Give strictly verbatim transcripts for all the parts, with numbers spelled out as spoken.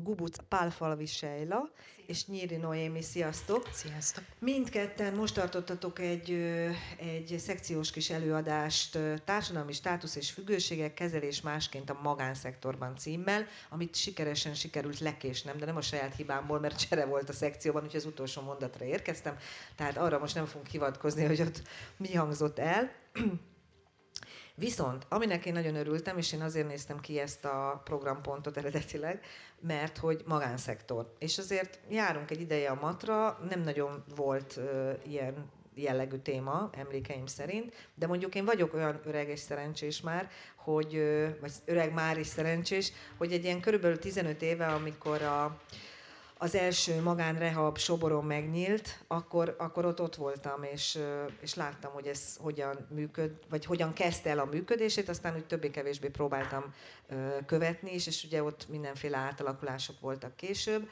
Gubuc Pálfalvi Sejla és Nyíri Noémi. Sziasztok! Sziasztok! Mindketten most tartottatok egy, egy szekciós kis előadást, Társadalmi státusz és függőségek, kezelés másként a magánszektorban címmel, amit sikeresen sikerült lekésnem, de nem a saját hibámból, mert csere volt a szekcióban, úgyhogy az utolsó mondatra érkeztem, tehát arra most nem fogunk hivatkozni, hogy ott mi hangzott el. Viszont, aminek én nagyon örültem, és én azért néztem ki ezt a programpontot eredetileg, mert hogy magánszektor. És azért járunk egy ideje a matra, nem nagyon volt uh, ilyen jellegű téma, emlékeim szerint, de mondjuk én vagyok olyan öreg és szerencsés már, hogy, uh, vagy öreg már is szerencsés, hogy egy ilyen körülbelül tizenöt éve, amikor a az első magánrehab Soboron megnyílt, akkor, akkor ott, ott voltam, és, és láttam, hogy ez hogyan működ, vagy hogyan kezdte el a működését, aztán úgy többé-kevésbé próbáltam követni is, és ugye ott mindenféle átalakulások voltak később.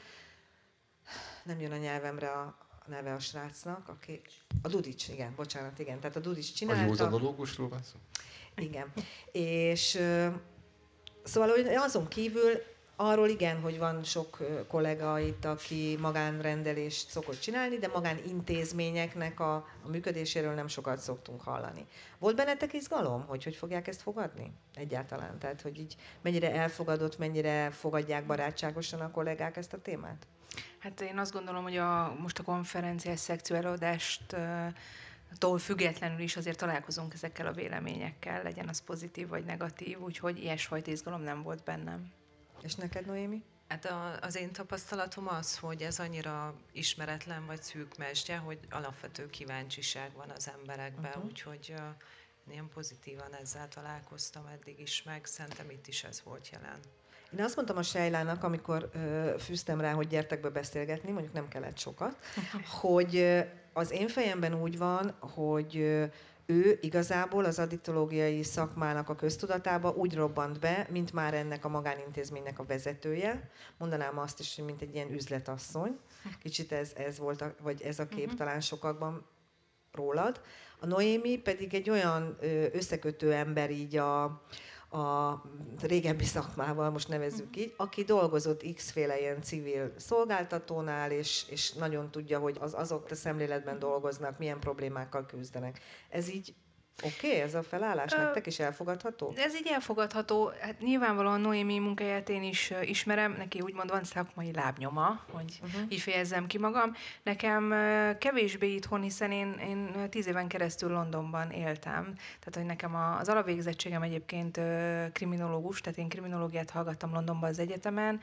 Nem jön a nyelvemre a neve a srácnak, aki... A Dudics, igen, bocsánat, igen. Tehát a Dudics csinálta. A józanológusról van szó? Igen. És szóval azon kívül arról igen, hogy van sok kollega itt, aki magánrendelést szokott csinálni, de magánintézményeknek a, a működéséről nem sokat szoktunk hallani. Volt bennetek izgalom, hogy hogy fogják ezt fogadni? Egyáltalán. Tehát, hogy így mennyire elfogadott, mennyire fogadják barátságosan a kollégák ezt a témát? Hát én azt gondolom, hogy a, most a konferenciás szekció előadást tól függetlenül is azért találkozunk ezekkel a véleményekkel, legyen az pozitív vagy negatív, úgyhogy ilyesfajta izgalom nem volt bennem. És neked, Noémi? Hát a, az én tapasztalatom az, hogy ez annyira ismeretlen vagy szűk mesdje, hogy alapvető kíváncsiság van az emberekben, uh-huh. úgyhogy uh, én ilyen pozitívan ezzel találkoztam eddig is, meg szerintem itt is ez volt jelen. Én azt mondtam a Sejlának, amikor ö, fűztem rá, hogy gyertek be beszélgetni, mondjuk nem kellett sokat, hogy ö, az én fejemben úgy van, hogy ö, ő igazából az addiktológiai szakmának a köztudatába úgy robbant be, mint már ennek a magánintézménynek a vezetője. Mondanám azt is, hogy mint egy ilyen üzletasszony. Kicsit ez, ez volt, a, vagy ez a kép uh-huh. talán sokakban rólad. A Noémi pedig egy olyan összekötő ember így a, a régebbi szakmával, most nevezzük így, aki dolgozott x-féle ilyen civil szolgáltatónál, és, és nagyon tudja, hogy az, azok a szemléletben dolgoznak, milyen problémákkal küzdenek. Ez így oké, okay, ez a felállás Ö, nektek is elfogadható? Ez így elfogadható. Hát nyilvánvalóan Noémi munkáját én is ismerem, neki úgymond van szakmai lábnyoma, hogy uh-huh. így fejezzem ki magam. Nekem kevésbé itthon, hiszen én, én tíz éven keresztül Londonban éltem. Tehát, hogy nekem az alapvégzettségem egyébként kriminológus, tehát én kriminológiát hallgattam Londonban az egyetemen,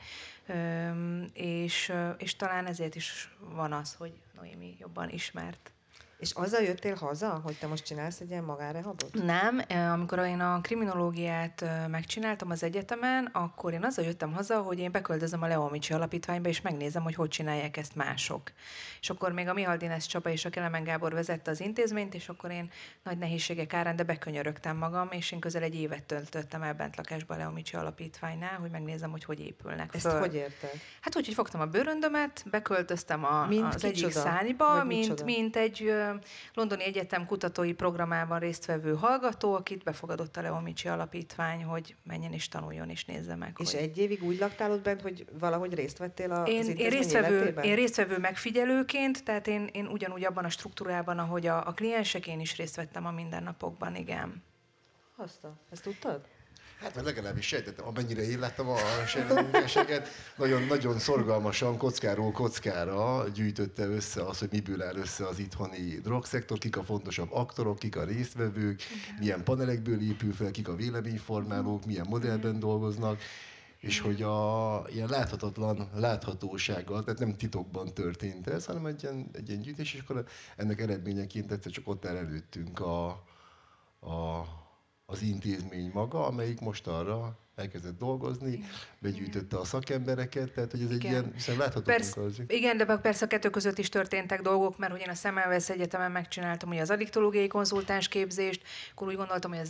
és, és talán ezért is van az, hogy Noémi jobban ismert. És azzal jöttél haza, hogy te most csinálsz egy ilyen magánrehabot? Nem, amikor én a kriminológiát megcsináltam az egyetemen, akkor én azzal jöttem haza, hogy én beköltözöm a Leo Micsi Alapítványba, és megnézem, hogy hogy csinálják ezt mások. És akkor még a Mihaldinesz Csaba és a Kelemen Gábor vezette az intézményt, és akkor én nagy nehézségek árán, de bekönyörögtem magam, és én közel egy évet töltöttem el bent lakásban a Leo Micsi Alapítványnál, hogy megnézem, hogy hogy épülnek Ezt föl. hogy érted? Hát úgy, hogy fogtam a bőröndömet, beköltöztem a, mint az kicsoda? egyik szárnyba, mint, micsoda? mint egy Londoni Egyetem kutatói programában résztvevő hallgató, akit befogadott a Leo Micsi Alapítvány, hogy menjen és tanuljon és nézze meg. És hogy... egy évig úgy laktál ott bent, hogy valahogy részt vettél az én, intézmény én résztvevő, életében? én résztvevő megfigyelőként, tehát én, én ugyanúgy abban a struktúrában, ahogy a, a kliensek, én is részt vettem a mindennapokban, igen. Azt, ezt tudtad? Hát mert legalábbis sejtettem, amennyire én láttam a sejtetőséget, nagyon-nagyon szorgalmasan, kockáról kockára gyűjtötte össze az, hogy miből áll össze az itthoni drogszektor, kik a fontosabb aktorok, kik a résztvevők, okay. milyen panelekből épül fel, kik a véleményformálók, milyen modellben dolgoznak, és hogy a ilyen láthatatlan láthatósággal, tehát nem titokban történt ez, hanem egy ilyen, egy ilyen gyűjtés, és akkor ennek eredményeként egyszer csak ott áll előttünk a, a az intézmény maga, amelyik most arra elkezdett dolgozni, begyűjtötte a szakembereket, tehát hogy ez igen. egy ilyen, hiszen látható persze, igen, de persze a kettő között is történtek dolgok, mert hogy én a Semmelweis Egyetemen megcsináltam ugye az addiktológiai konzultáns képzést, akkor úgy gondoltam, hogy ez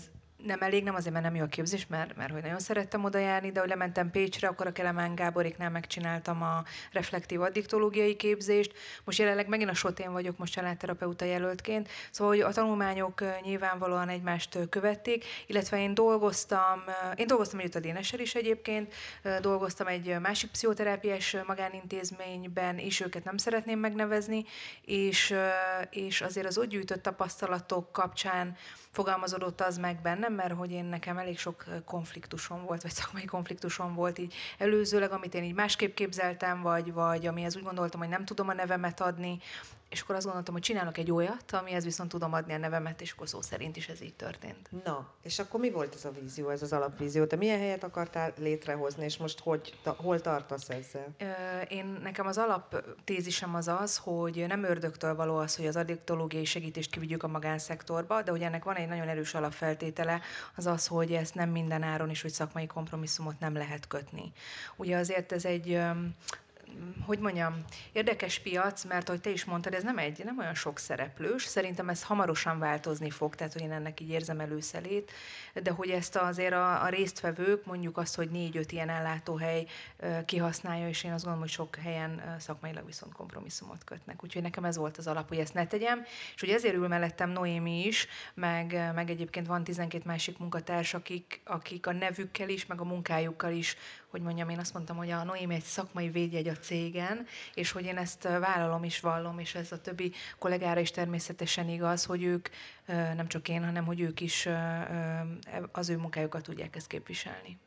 nem elég, nem azért, mert nem jó a képzés, mert, mert hogy nagyon szerettem oda járni, de hogy lementem Pécsre, akkor a Kelemen Gáboréknál megcsináltam a reflektív addiktológiai képzést. Most jelenleg megint a Sotén vagyok, most családterapeuta jelöltként, szóval hogy a tanulmányok nyilvánvalóan egymást követték, illetve én dolgoztam, én dolgoztam együtt a Dénessel is egyébként, dolgoztam egy másik pszichoterápiás magánintézményben, és őket nem szeretném megnevezni, és, és azért az ott gyűjtött tapasztalatok kapcsán fogalmazódott az meg bennem, mert hogy én nekem elég sok konfliktusom volt, vagy szakmai konfliktusom volt így előzőleg, amit én így másképp képzeltem, vagy, vagy amihez úgy gondoltam, hogy nem tudom a nevemet adni, és akkor azt gondoltam, hogy csinálok egy olyat, amihez viszont tudom adni a nevemet, és akkor szó szerint is ez így történt. Na, és akkor mi volt ez a vízió, ez az alapvízió? Te milyen helyet akartál létrehozni, és most hogy, ta, hol tartasz ezzel? Én, nekem az alaptézisem az az, hogy nem ördögtől való az, hogy az addiktológiai segítést kivigyük a magánszektorba, de hogy ennek van egy nagyon erős alapfeltétele, az az, hogy ezt nem minden áron is, hogy szakmai kompromisszumot nem lehet kötni. Ugye azért ez egy... hogy mondjam, érdekes piac, mert ahogy te is mondtad, ez nem egy, nem olyan sok szereplős, szerintem ez hamarosan változni fog, tehát hogy én ennek így érzem előszelét, de hogy ezt azért a, a résztvevők, mondjuk azt, hogy négy-öt ilyen ellátóhely kihasználja, és én azt gondolom, hogy sok helyen szakmailag viszont kompromisszumot kötnek. Úgyhogy nekem ez volt az alap, hogy ezt ne tegyem, és hogy ezért ül mellettem Noémi is, meg, meg egyébként van tizenkét másik munkatárs, akik, akik a nevükkel is, meg a munkájukkal is, hogy mondjam, én azt mondtam, hogy a Noémi egy szakmai védjegy a cégen, és hogy én ezt vállalom is vallom, és ez a többi kollégára is természetesen igaz, hogy ők, nem csak én, hanem hogy ők is az ő munkájukat tudják ezt képviselni.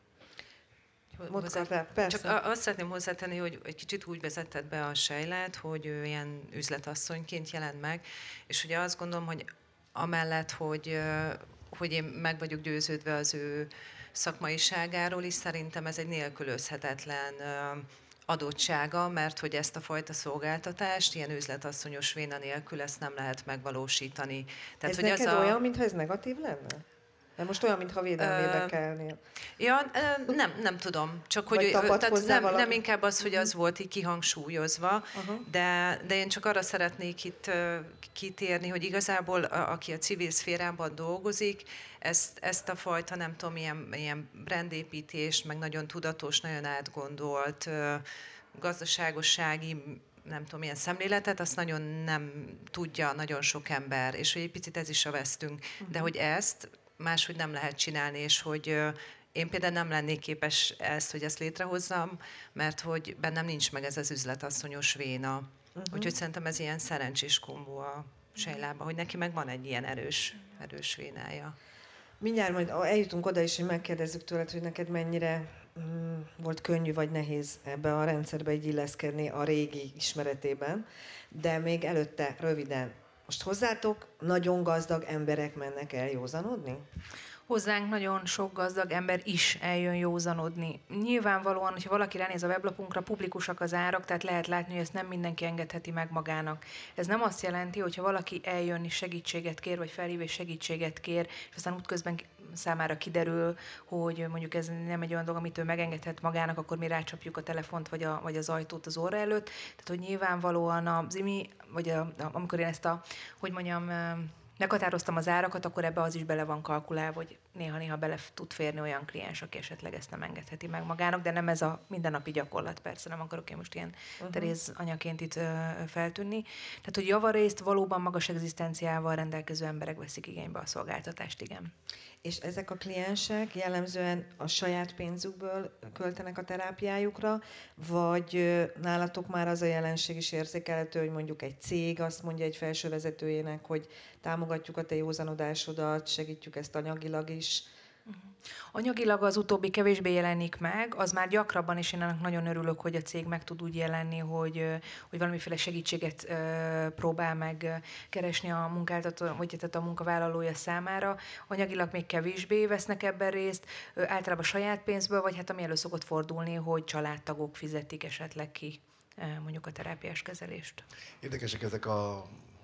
Hozzá, csak azt szeretném hozzátenni, hogy egy kicsit úgy vezetted be a Sejlát, hogy ő ilyen üzletasszonyként jelent meg, és ugye azt gondolom, hogy amellett, hogy, hogy én meg vagyok győződve az ő szakmaiságáról is, szerintem ez egy nélkülözhetetlen adottsága, mert hogy ezt a fajta szolgáltatást, ilyen üzletasszonyos véna nélkül ezt nem lehet megvalósítani. Tehát, ez hogy neked az a... olyan, mintha ez negatív lenne? De most olyan, mintha védelmébe uh, kelnél. Ja, nem, nem tudom. Csak hogy tehát nem, nem inkább az, hogy az volt így kihangsúlyozva, uh-huh. de, de én csak arra szeretnék itt kitérni, hogy igazából a, aki a civil szférában dolgozik, ezt, ezt a fajta, nem tudom, ilyen, ilyen brandépítést, meg nagyon tudatos, nagyon átgondolt gazdaságossági, nem tudom, milyen szemléletet, azt nagyon nem tudja nagyon sok ember, és hogy egy picit ez is a vesztünk. Uh-huh. De hogy ezt máshogy nem lehet csinálni, és hogy én például nem lennék képes ezt, hogy ezt létrehozzam, mert hogy bennem nincs meg ez az üzletasszonyos véna. Uh-huh. Úgyhogy szerintem ez ilyen szerencsés kombó a Sejlában, hogy neki meg van egy ilyen erős, erős vénája. Mindjárt majd eljutunk oda is, hogy megkérdezzük tőled, hogy neked mennyire mm, volt könnyű vagy nehéz ebbe a rendszerbe így illeszkedni a régi ismeretében, de még előtte röviden. Most hozzátok nagyon gazdag emberek mennek el józanodni? Hozzánk nagyon sok gazdag ember is eljön józanodni. Nyilvánvalóan, hogyha valaki ránéz a weblapunkra, publikusak az árak, tehát lehet látni, hogy ezt nem mindenki engedheti meg magának. Ez nem azt jelenti, hogyha valaki eljön és segítséget kér, vagy felhív és segítséget kér, és aztán útközben számára kiderül, hogy mondjuk ez nem egy olyan dolog, amit ő megengedhet magának, akkor mi rácsapjuk a telefont vagy, a, vagy az ajtót az óra előtt. Tehát, hogy nyilvánvalóan az imi, vagy a, amikor én ezt a, hogy mondjam, meghatároztam az árakat, akkor ebbe az is bele van kalkulálva, hogy néha-néha bele tud férni olyan kliens, aki esetleg ezt nem engedheti meg magának, de nem ez a mindennapi gyakorlat, persze nem akarok én most ilyen uh-huh. Teréz anyaként itt ö, feltűnni. Tehát, hogy javarészt valóban magas egzisztenciával rendelkező emberek veszik igénybe a szolgáltatást, igen. És ezek a kliensek jellemzően a saját pénzükből költenek a terápiájukra, vagy nálatok már az a jelenség is érzékelhető, hogy mondjuk egy cég azt mondja egy felsővezetőjének, hogy támogatjuk a te józanodásodat, segítjük ezt anyagilag is. Anyagilag az utóbbi kevésbé jelenik meg, az már gyakrabban, és én annak nagyon örülök, hogy a cég meg tud úgy jelenni, hogy, hogy valamiféle segítséget próbál meg keresni a munkáltató, vagy tehát a munkavállalója számára. Anyagilag még kevésbé vesznek ebben részt, általában saját pénzből, vagy hát ami elő szokott fordulni, hogy családtagok fizetik esetleg ki mondjuk a terápiás kezelést. Érdekesek ezek a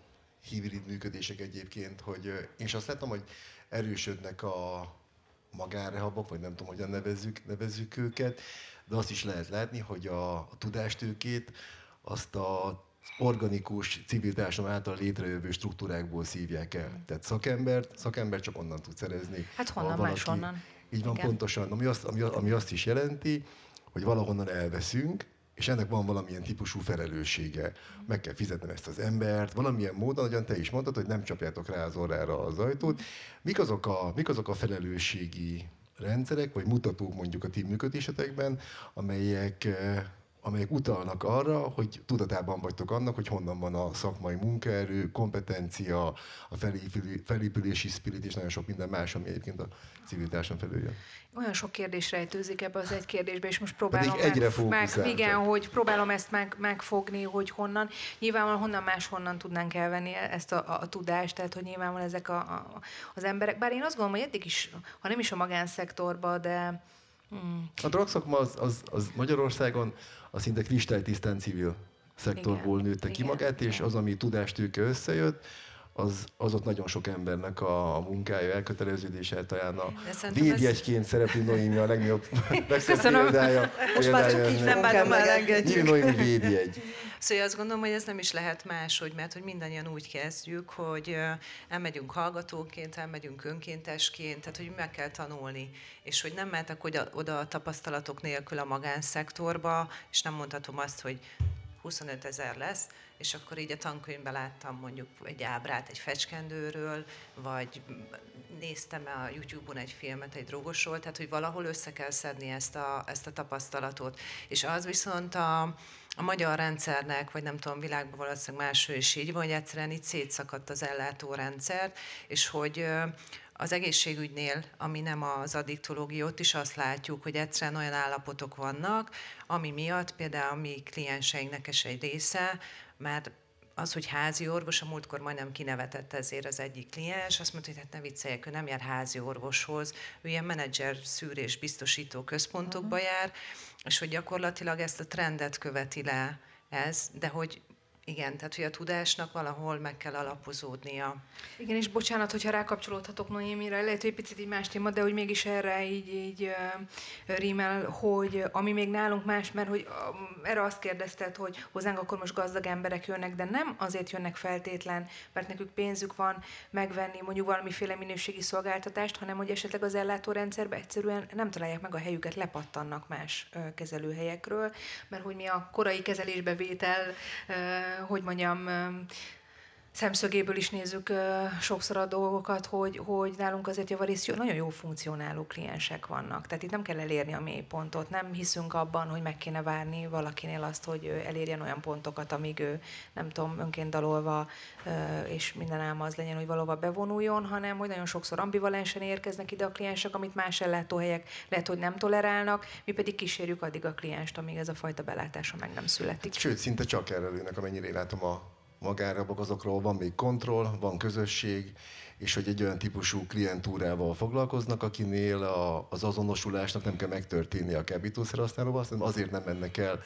hibrid működések egyébként, hogy én is azt látom, hogy erősödnek a magánrehabok, vagy nem tudom, hogyan nevezzük, nevezzük őket, de azt is lehet látni, hogy a, a tudástőkét azt a organikus, civil társadalom által létrejövő struktúrákból szívják el. Tehát szakembert, szakembert csak onnan tud szerezni. Hát honnan máshonnan. Így van, igen. Pontosan, ami azt, ami, ami azt is jelenti, hogy valahonnan elveszünk, és ennek van valamilyen típusú felelőssége. Meg kell fizetnem ezt az embert, valamilyen módon, ahogyan te is mondtad, hogy nem csapjátok rá az orrára az ajtót. Mik azok a, mik azok a felelősségi rendszerek, vagy mutatók mondjuk a ti működésetekben, amelyek, amelyek utalnak arra, hogy tudatában vagytok annak, hogy honnan van a szakmai munkaerő, kompetencia, a felépülési spirit és nagyon sok minden más, ami egyébként a civil társadalom felül jön. Olyan sok kérdés rejtőzik ebbe az egy kérdésbe, és most próbálom egyre meg, meg, igen, hogy próbálom ezt meg, megfogni, hogy honnan. Nyilvánvalóan honnan máshonnan tudnánk elvenni ezt a, a, a tudást, tehát hogy nyilvánvalóan ezek a, a, az emberek, bár én azt gondolom, hogy eddig is, ha nem is a magánszektorban, de... Hmm. A drogszakma az, az, az Magyarországon a szinte kristálytisztán civil szektorból igen, nőtte ki igen, magát, és igen. Az, ami tudástőke összejött, az, az ott nagyon sok embernek a, a munkája, elköteleződése, talán a védjegyként ez... szereplő Noémi a legnagyobb legszebb példája. Most már csak így nem bánom elengedjük. Noémi védjegy. Szóval azt gondolom, hogy ez nem is lehet máshogy, mert hogy mindannyian úgy kezdjük, hogy elmegyünk hallgatóként, elmegyünk önkéntesként, tehát hogy meg kell tanulni. És hogy nem mehetek oda, oda a tapasztalatok nélkül a magánszektorba, és nem mondhatom azt, hogy huszonöt ezer lesz, és akkor így a tankönyvben láttam mondjuk egy ábrát egy fecskendőről, vagy néztem a YouTube-on egy filmet egy drogosról, tehát hogy valahol össze kell szedni ezt a, ezt a tapasztalatot. És az viszont a, a magyar rendszernek, vagy nem tudom, világban valószínűleg máshol is így van, hogy egyszerűen itt szétszakadt az ellátórendszer, és hogy az egészségügynél, ami nem az addiktológia, ott is azt látjuk, hogy egyszerűen olyan állapotok vannak, ami miatt például a mi klienseinknek is egy része, mert az, hogy házi orvos, a múltkor majdnem kinevetett ezért az egyik kliens, azt mondta, hogy hát ne vicceljek, ő nem jár házi orvoshoz, ő ilyen menedzser szűrés biztosító központokba jár, és hogy gyakorlatilag ezt a trendet követi le ez, de hogy igen, tehát hogy a tudásnak valahol meg kell alapozódnia. Igen, és bocsánat, hogyha rákapcsolódhatok Noémire, lehet, hogy egy picit így más téma, de hogy mégis erre így, így uh, rímel, hogy ami még nálunk más, mert hogy uh, erre azt kérdezted, hogy hozzánk akkor most gazdag emberek jönnek, de nem azért jönnek feltétlen, mert nekük pénzük van megvenni mondjuk valamiféle minőségi szolgáltatást, hanem hogy esetleg az ellátórendszerben egyszerűen nem találják meg a helyüket, lepattannak más uh, kezelőhelyekről, mert hogy mi a korai kezelésbe vétel uh, hogy mondjam, szemszögéből is nézzük sokszor a dolgokat, hogy, hogy nálunk azért javarészt nagyon jó funkcionáló kliensek vannak. Tehát itt nem kell elérni a mélypontot. Nem hiszünk abban, hogy meg kéne várni valakinél azt, hogy elérjen olyan pontokat, amíg ő, nem tudom, önként dalolva, és minden álma az legyen, hogy valóban bevonuljon, hanem hogy nagyon sokszor ambivalensen érkeznek ide a kliensek, amit más ellátóhelyek lehet, hogy nem tolerálnak, mi pedig kísérjük addig a klienst, amíg ez a fajta belátása meg nem születik. Sőt, szinte csak erre lőnek, amennyire én látom a magánrabok, azokról van még kontroll, van közösség, és hogy egy olyan típusú klientúrával foglalkoznak, akinél a, az azonosulásnak nem kell megtörténni a kábítószerhasználóval, hanem azért nem mennek el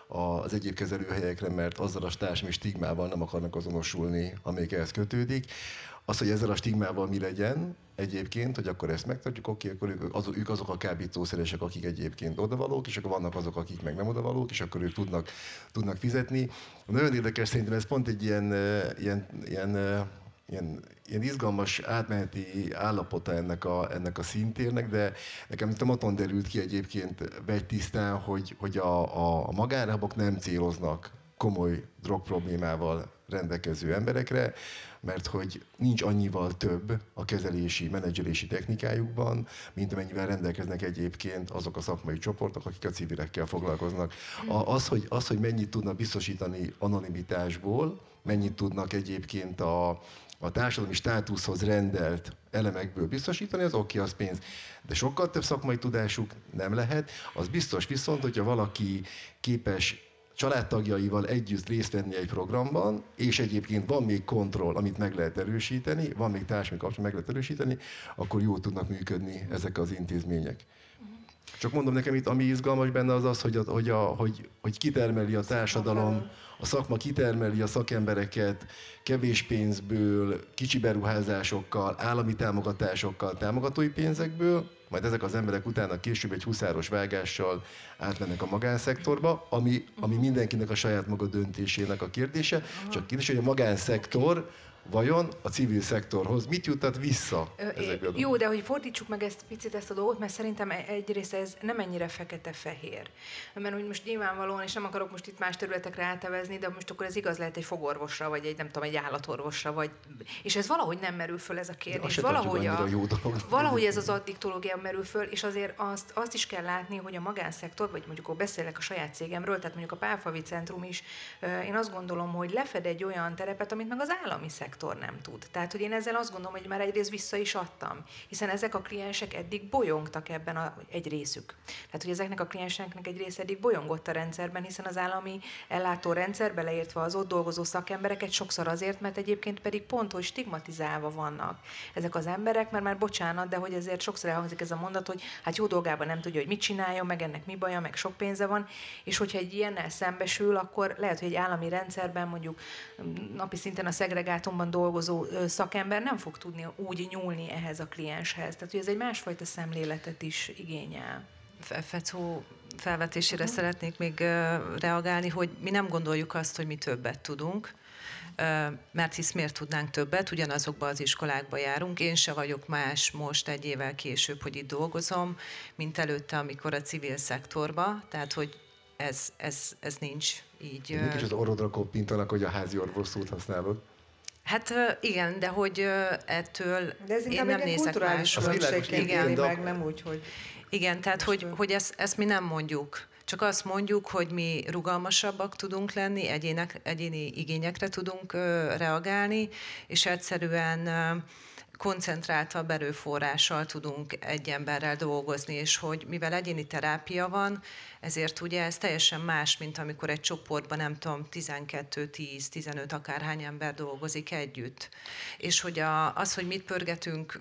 az egyéb kezelőhelyekre, mert azzal a társadalmi stigmával nem akarnak azonosulni, amelyik ehhez kötődik. Az, hogy ezzel a stigmával mi legyen egyébként, hogy akkor ezt megtartjuk, oké, akkor ők, az, ők azok a kábítószeresek, akik egyébként odavalók, és akkor vannak azok, akik meg nem odavalók, és akkor ők tudnak, tudnak fizetni. Nagyon érdekes, szerintem ez pont egy ilyen, ilyen, ilyen, ilyen, ilyen izgalmas átmeneti állapota ennek a, ennek a szintérnek, de nekem itt a maton derült ki egyébként vegytisztán, hogy, hogy a, a magánrabok nem céloznak komoly drogproblémával rendelkező emberekre, mert hogy nincs annyival több a kezelési, menedzselési technikájukban, mint amennyivel rendelkeznek egyébként azok a szakmai csoportok, akik a civilekkel foglalkoznak. Az, hogy, az, hogy mennyit tudnak biztosítani anonimitásból, mennyit tudnak egyébként a, a társadalmi státuszhoz rendelt elemekből biztosítani, az oké, az pénz. De sokkal több szakmai tudásuk nem lehet. Az biztos viszont, hogyha valaki képes családtagjaival együtt részt venni egy programban, és egyébként van még kontroll, amit meg lehet erősíteni, van még társadalmi kapcsolat, meg lehet erősíteni, akkor jól tudnak működni ezek az intézmények. Csak mondom nekem itt, ami izgalmas benne az az, hogy, a, hogy, a, hogy, hogy kitermeli a társadalom, a szakma kitermeli a szakembereket kevés pénzből, kicsi beruházásokkal, állami támogatásokkal, támogatói pénzekből, majd ezek az emberek utána később egy huszáros vágással átmennek a magánszektorba, ami, ami mindenkinek a saját maga döntésének a kérdése. Csak kérdés, hogy a magánszektor vajon a civil szektorhoz mit juttat vissza ezekből? Jó, de hogy fordítsuk meg ezt picit ezt a dolgot, mert szerintem egyrészt ez nem ennyire fekete-fehér. Mert hogy most nyilvánvalóan, és nem akarok most itt más területekre átevezni, de most akkor ez igaz lehet egy fogorvosra, vagy egy nem tudom, egy állatorvosra, vagy... És ez valahogy nem merül föl ez a kérdés. Valahogy, a, jó dolog. valahogy ez az addiktológia merül föl, és azért azt, azt is kell látni, hogy a magánszektor, vagy mondjuk akkor beszélek a saját cégemről, tehát mondjuk a Pálfavi Centrum is, én azt gondolom, hogy lefed egy olyan terepet, amit meg az állami szektor nem tud. Tehát, hogy én ezzel azt gondolom, hogy már egyrészt vissza is adtam, hiszen ezek a kliensek eddig bolyongtak ebben a, egy részük. Tehát, hogy ezeknek a klienseknek egy része eddig bolyongott a rendszerben, hiszen az állami ellátórendszerbe leértve az ott dolgozó szakembereket sokszor azért, mert egyébként pedig pont, hogy stigmatizálva vannak ezek az emberek, mert már bocsánat, de hogy ezért sokszor elhangzik ez a mondat, hogy hát jó dolgában nem tudja, hogy mit csináljon, meg ennek mi baja, meg sok pénze van, és hogyha egy ilyennel szembesül, akkor lehet, hogy egy állami rendszerben mondjuk napi szinten a szegregátumban dolgozó szakember nem fog tudni úgy nyúlni ehhez a klienshez. Tehát, hogy ez egy másfajta szemléletet is igényel. Fecó felvetésére uh-huh. szeretnék még reagálni, hogy mi nem gondoljuk azt, hogy mi többet tudunk, mert hisz miért tudnánk többet, ugyanazokba az iskolákba járunk. Én se vagyok más most egy évvel később, hogy itt dolgozom, mint előtte, amikor a civil szektorba, tehát hogy ez, ez, ez nincs így. Mégis az orrodra koppintanak, hogy a házi orvos szót használod. Hát igen, de hogy ettől de ez én nem nézek más. Igen, meg nem úgy, hogy... Igen, tehát hogy, hogy ezt, ezt mi nem mondjuk. Csak azt mondjuk, hogy mi rugalmasabbak tudunk lenni, egyének, egyéni igényekre tudunk reagálni, és egyszerűen koncentráltabb erőforrással tudunk egy emberrel dolgozni, és hogy mivel egyéni terápia van, ezért ugye ez teljesen más, mint amikor egy csoportban, nem tudom, tizenkettő, tíz, tizenöt akárhány ember dolgozik együtt. És hogy a, az, hogy mit pörgetünk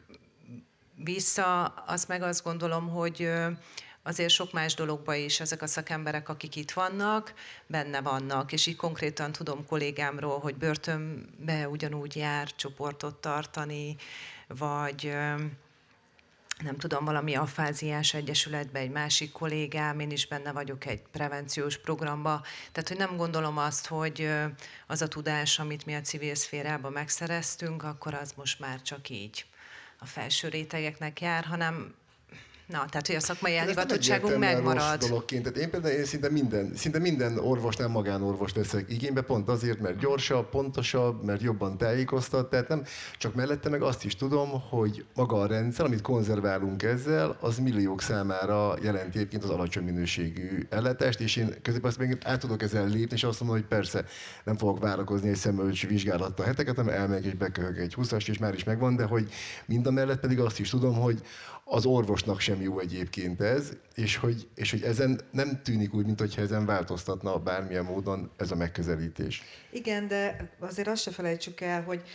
vissza, az meg azt gondolom, hogy azért sok más dologban is ezek a szakemberek, akik itt vannak, benne vannak, és így konkrétan tudom kollégámról, hogy börtönbe ugyanúgy jár csoportot tartani, vagy nem tudom, valami afáziás egyesületben egy másik kollégám, én is benne vagyok egy prevenciós programba. Tehát, hogy nem gondolom azt, hogy az a tudás, amit mi a civil szférában megszereztünk, akkor az most már csak így a felső rétegeknek jár, hanem na, tehát, hogy a szakmai elhivatottságunk megmarad. Dologként. Tehát én például én szinte minden, szinte minden orvosnál magánorvost veszek igénybe, pont azért, mert gyorsabb, pontosabb, mert jobban tájékoztat. Tehát nem, csak mellette meg azt is tudom, hogy maga a rendszer, amit konzerválunk ezzel, az milliók számára jelenti egyébként az alacsony minőségű ellátást, és én közben azt még át tudok ezzel lépni, és azt mondom, hogy persze nem fogok várakozni egy szemölcs vizsgálattal heteket, hanem elmegyek és beköhög egy húszast, és már is megvan, de hogy mind a mellett pedig azt is tudom, hogy az orvosnak sem jó egyébként ez, és hogy, és hogy ezen nem tűnik úgy, mintha ezen változtatna bármilyen módon ez a megközelítés. Igen, de azért azt se felejtsük el, hogy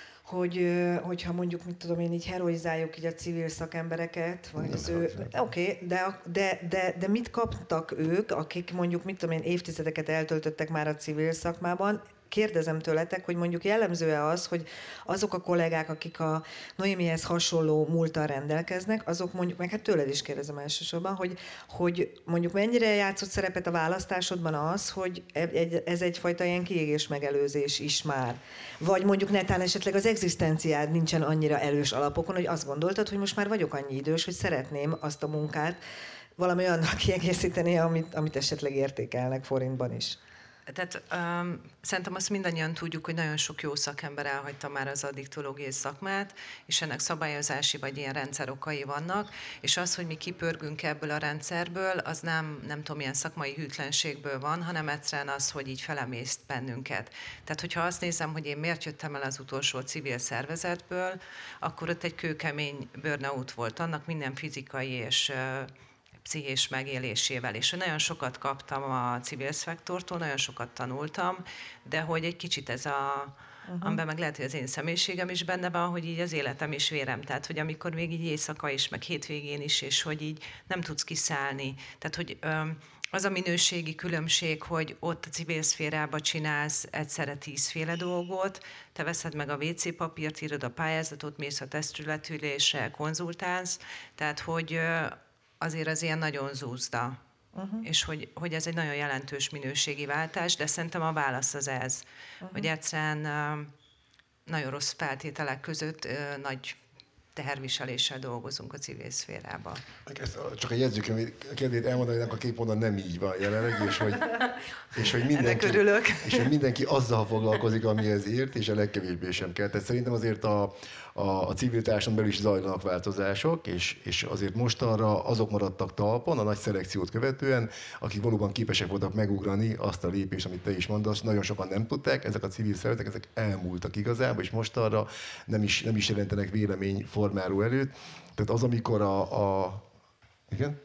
hogy, hogyha mondjuk, mit tudom én, így heroizáljuk így a civil szakembereket, vagy az ő... Oké, okay, de, de, de, de mit kaptak ők, akik mondjuk, mit tudom én, évtizedeket eltöltöttek már a civil szakmában? Kérdezem tőletek, hogy mondjuk jellemző-e az, hogy azok a kollégák, akik a Noémihez hasonló múlttal rendelkeznek, azok mondjuk, meg hát tőled is kérdezem elsősorban, hogy, hogy mondjuk mennyire játszott szerepet a választásodban az, hogy ez egyfajta ilyen kiégés megelőzés is már. Vagy mondjuk netán esetleg az egzisztenciád nincsen annyira erős alapokon, hogy azt gondoltad, hogy most már vagyok annyi idős, hogy szeretném azt a munkát valami olyannak kiegészíteni, amit, amit esetleg értékelnek forintban is. Tehát um, szerintem azt mindannyian tudjuk, hogy nagyon sok jó szakember elhagyta már az addiktológiai szakmát, és ennek szabályozási vagy ilyen rendszerokai vannak, és az, hogy mi kipörgünk ebből a rendszerből, az nem, nem tudom, milyen szakmai hűtlenségből van, hanem egyszerűen az, hogy így felemészt bennünket. Tehát, hogyha azt nézem, hogy én miért jöttem el az utolsó civil szervezetből, akkor ott egy kőkemény burnout volt, annak minden fizikai és pszichés megélésével, és nagyon sokat kaptam a civil szektortól, nagyon sokat tanultam, de hogy egy kicsit ez a, uh-huh. amiben meg lehet, hogy az én személyiségem is benne van, hogy így az életem is vérem. Tehát, hogy amikor még így éjszaka is, meg hétvégén is, és hogy így nem tudsz kiszállni. Tehát, hogy öm, az a minőségi különbség, hogy ott a civil szférában csinálsz egyszerre tízféle dolgot, te veszed meg a vé cé papírt, írod a pályázatot, mész a testületülésre, konzultálsz, tehát hogy azért az ilyen nagyon zúzda. Uh-huh. És hogy, hogy ez egy nagyon jelentős minőségi váltás, de szerintem a válasz az ez, uh-huh. hogy egyszerűen nagyon rossz feltételek között nagy teherviseléssel dolgozunk a civil szférában. Csak a jegyzőkönyvét elmondani, hogy a kép onnan nem így van jelenleg, és hogy, és, hogy mindenki, és hogy mindenki azzal foglalkozik, amihez ért, és a legkevésbé sem kell. Tehát szerintem azért a, a, a civil társadalom belül is zajlanak változások, és, és azért mostanra azok maradtak talpon, a nagy szelekciót követően, akik valóban képesek voltak megugrani azt a lépést, amit te is mondasz, nagyon sokan nem tudták, ezek a civil szervezetek, ezek elmúltak igazából, és mostanra nem is, nem is jelentenek véleményformáló előtt. Tehát az, amikor a... a... Igen?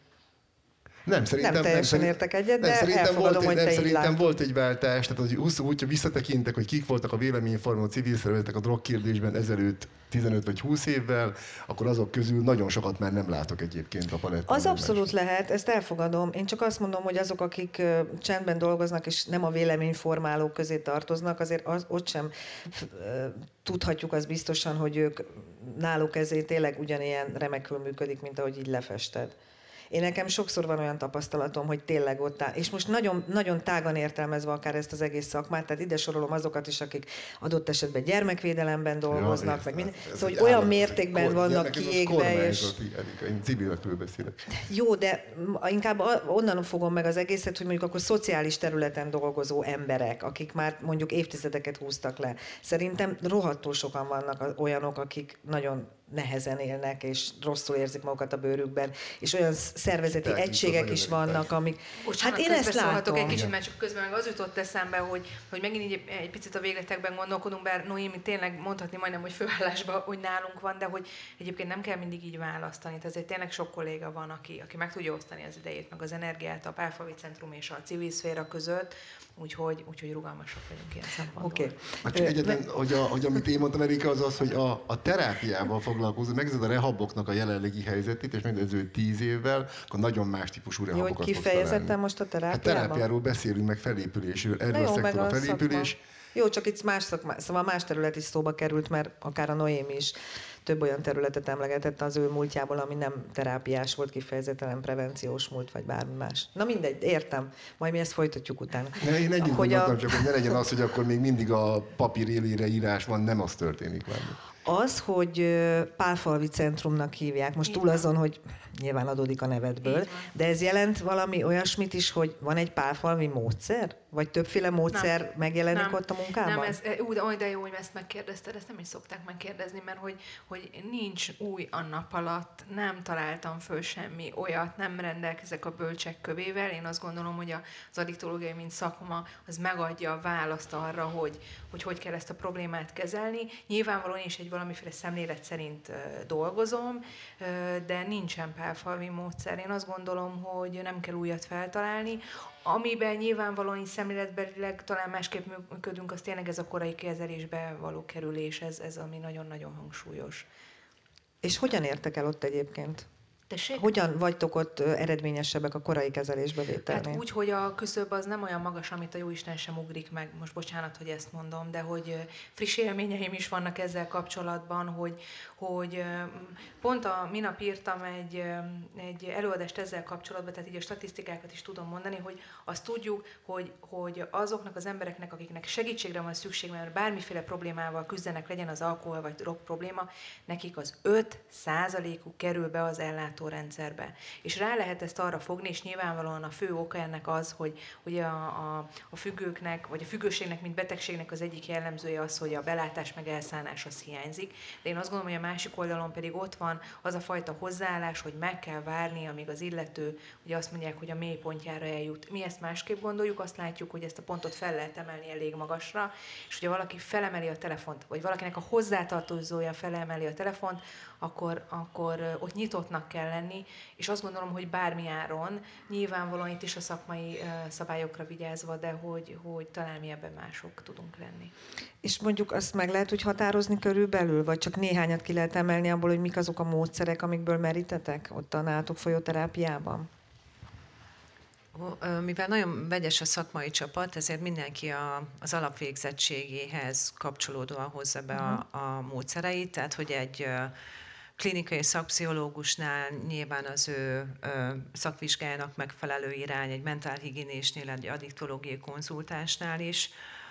Nem, szerintem, nem teljesen nem, értek egyet, nem, de szerintem elfogadom, volt, hogy nem, te szerintem így látod. volt egy váltás, tehát hogy úgy visszatekintek, hogy kik voltak a véleményformáló civil szervezetek a drogkérdésben ezelőtt tizenöt vagy húsz évvel, akkor azok közül nagyon sokat már nem látok egyébként a palettán. Az abszolút lehet, ezt elfogadom. Én csak azt mondom, hogy azok, akik uh, csendben dolgoznak, és nem a véleményformálók közé tartoznak, azért az, ott sem uh, tudhatjuk az biztosan, hogy ők náluk ezért tényleg ugyanilyen remekül működik, mint ahogy így lefested. Én nekem sokszor van olyan tapasztalatom, hogy tényleg ott áll, és most nagyon, nagyon tágan értelmezve akár ezt az egész szakmát, tehát ide sorolom azokat is, akik adott esetben gyermekvédelemben dolgoznak, ja, meg minden. Szóval, hogy olyan mértékben kor, vannak kiégve, és... Én civilekről beszélek. Jó, de inkább onnan fogom meg az egészet, hogy mondjuk akkor szociális területen dolgozó emberek, akik már mondjuk évtizedeket húztak le. Szerintem rohadtul sokan vannak olyanok, akik nagyon nehezen élnek, és rosszul érzik magukat a bőrükben, és olyan szervezeti tehát, egységek is vannak, amik... Bocsánat, hát én ezt látom. Egy kicsit, mert csak közben meg az jutott eszembe, hogy, hogy megint így egy picit a végletekben gondolkodunk, bár Noémi tényleg mondhatni majdnem, hogy főállásban, hogy nálunk van, de hogy egyébként nem kell mindig így választani. Tehát azért tényleg sok kolléga van, aki, aki meg tudja osztani az idejét, meg az energiát a Pálfalvi Centrum és a civil szféra között, úgyhogy, úgyhogy rugalmasak vagyunk ilyen szempontból. Oké. Okay. Egyetlen, hogy, a, hogy amit én mondtam, Erika, az az, hogy a, a terápiával foglalkozó, megnézed a rehaboknak a jelenlegi helyzetét, és megnézed tíz évvel, akkor nagyon más típusú rehabokat fogsz találni. Jó, kifejezetten most a terápiában? A terápiáról beszélünk, meg felépülésről. Erről a szektor a felépülés. Szakma. Jó, csak itt más szakma, szóval más terület is szóba került, mert akár a Noémi is több olyan területet emlegetett az ő múltjából, ami nem terápiás volt, kifejezetten prevenciós múlt, vagy bármi más. Na mindegy, értem. Majd mi ezt folytatjuk utána. Ne, én együtt hogy gondoltam, a... csak hogy ne legyen az, hogy akkor még mindig a papír élére írás van, nem az történik már. Az, hogy Pálfalvi Centrumnak hívják, most túl azon, hogy nyilván adódik a nevedből, de ez jelent valami olyasmit is, hogy van egy pálfalvi módszer? Vagy többféle módszer nem. megjelenik nem. ott a munkában? Nem, ez, ú, de, de jó, hogy ezt megkérdezted, ezt nem is szokták megkérdezni, mert hogy, hogy nincs új a nap alatt, nem találtam föl semmi olyat, nem rendelkezek a bölcsek kövével. Én azt gondolom, hogy az addiktológia, mint szakma, az megadja a választ arra, hogy, hogy hogy kell ezt a problémát kezelni. Nyilvánvalóan én is egy valamiféle szemlélet szerint uh, dolgozom, uh, de nincsen pálfalvi módszer. Én azt gondolom, hogy nem kell újat feltalálni. Amiben nyilvánvalóan szemléletbelileg talán másképp működünk, az tényleg ez a korai kezelésbe való kerülés, ez, ez ami nagyon-nagyon hangsúlyos. És hogyan értek el ott egyébként? Tessék? Hogyan vagytok ott eredményesebbek a korai kezelésbe vételnél? Hát úgy, hogy a küszöb az nem olyan magas, amit a jóisten sem ugrik meg. Most bocsánat, hogy ezt mondom, de hogy friss élményeim is vannak ezzel kapcsolatban, hogy, hogy pont a minap írtam egy, egy előadást ezzel kapcsolatban, tehát így a statisztikákat is tudom mondani, hogy azt tudjuk, hogy, hogy azoknak az embereknek, akiknek segítségre van szükség, mert bármiféle problémával küzdenek, legyen az alkohol vagy drog probléma, nekik az öt százalékuk kerül be az ellátó rendszerbe. És rá lehet ezt arra fogni, és nyilvánvalóan a fő oka ennek az, hogy ugye a, a, a függőknek, vagy a függőségnek, mint betegségnek az egyik jellemzője az, hogy a belátás meg elszánás az hiányzik. De én azt gondolom, hogy a másik oldalon pedig ott van az a fajta hozzáállás, hogy meg kell várni, amíg az illető, ugye azt mondják, hogy a mély pontjára eljut. Mi ezt másképp gondoljuk, azt látjuk, hogy ezt a pontot fel lehet emelni elég magasra, és ugye valaki felemeli a telefont, vagy valakinek a hozzátartozója felemeli a telefont, akkor, akkor ott nyitottnak kell lenni, és azt gondolom, hogy bármi áron, nyilvánvalóan itt is a szakmai szabályokra vigyázva, de hogy, hogy talán mi ebben mások tudunk lenni. És mondjuk azt meg lehet úgy határozni körülbelül, vagy csak néhányat ki lehet emelni abból, hogy mik azok a módszerek, amikből merítetek ott a nálatok folyó terápiában? Mivel nagyon vegyes a szakmai csapat, ezért mindenki a, az alapvégzettségéhez kapcsolódóan hozza be a, a módszereit, tehát hogy egy klinikai szakpszichológusnál nyilván az ő szakvizsgájának megfelelő irány, egy mentálhigiénésnél, egy addiktológiai konzultánsnál is.